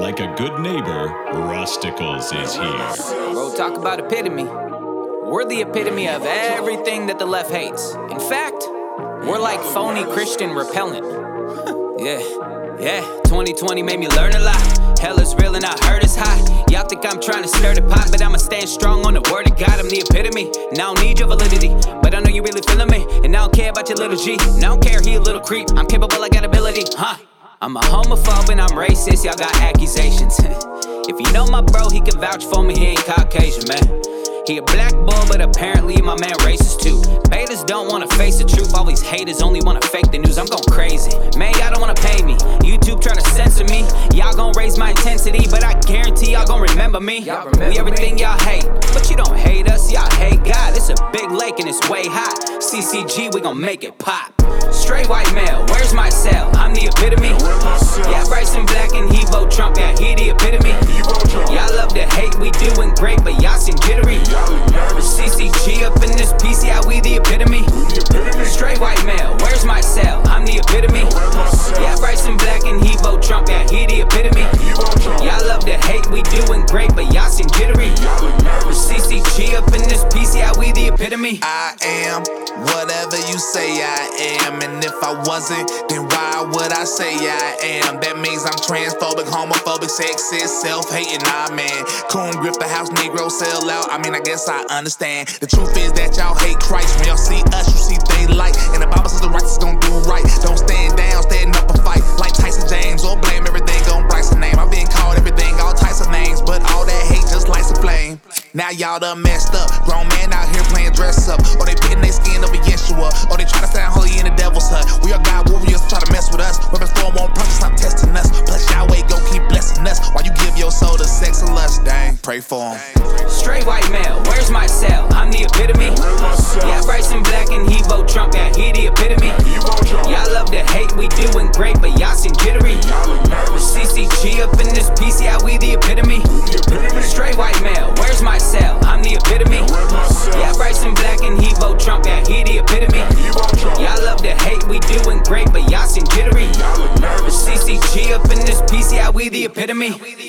like a good neighbor, Rusticles is here. Bro, talk about epitome. We're the epitome of everything that the left hates. In fact, we're like phony Christian repellent. Yeah, 2020 made me learn a lot. Hell is real and I heard it's hot. Y'all think I'm trying to stir the pot, but I'ma stand strong on the word of God. I'm the epitome, and I don't need your validity, but I know you really feeling me. And I don't care about your little G, and I don't care he a little creep. I'm capable, I got ability, I'm a homophobe and I'm racist, y'all got accusations. If you know my bro, he can vouch for me, he ain't Caucasian, man. He a black bull, but apparently my man racist too. Betas don't wanna face the truth, all these haters only wanna fake the news. I'm going crazy, man, y'all don't wanna pay me. YouTube trying to censor me, y'all gon' raise my intensity, but I guarantee y'all gon' remember me. We everything y'all hate, but you don't hate us, y'all hate God. It's a big lake and it's way hot. CCG, we gon' make it pop. Straight white male, where's my cell? I'm the epitome. Yeah, Bryson Black and he vote Trump, yeah, he the epitome. Y'all love to hate, we doing great, but y'all seem jittery. CCG up in this piece, yeah, we the epitome. Straight white male, where's my cell? I'm the epitome. Yeah, Bryson Black and he vote Trump, yeah, he the epitome. Y'all love to hate, we doing great, but y'all seem jittery. CCG up in this piece, yeah, we the epitome. I am whatever you say I am, and if I wasn't, then why would I say I am? That means I'm transphobic, homophobic, sexist, self-hating, nah man. Coon grip the house, Negro sell out, I mean I guess I understand. The truth is that y'all hate Christ. When y'all see us, you see daylight, and the Bible says the righteous gon' do right. Don't stand down, stand up and fight like Tyson James, or blame everything on Bryce's name. I've been called everything, all types of names, but all that hate just lights a flame. Now y'all done messed up. Grown man out here playing dress up, or they pitting their skin over Yeshua, or they try to sound holy in the devil's hut. We are God warriors, try to mess with us. Weapons form won't punch, stop testing us. Plus Yahweh gon' keep blessing us while you give your soul to sex and lust. Dang, pray for him. Straight white male, where's my cell? I'm the epitome. Yeah, Bryson Black and he vote Trump, yeah, he the epitome. Y'all love to hate, we doing great, but y'all seem jittery. CCG up in this piece, yeah, we the epitome. Straight white male, where's my cell? I'm the epitome. Yeah, Bryson Black and he vote Trump, yeah, he the epitome. Y'all love to hate, we doing great, but y'all seem jittery. CCG up in this piece, yeah, we the epitome.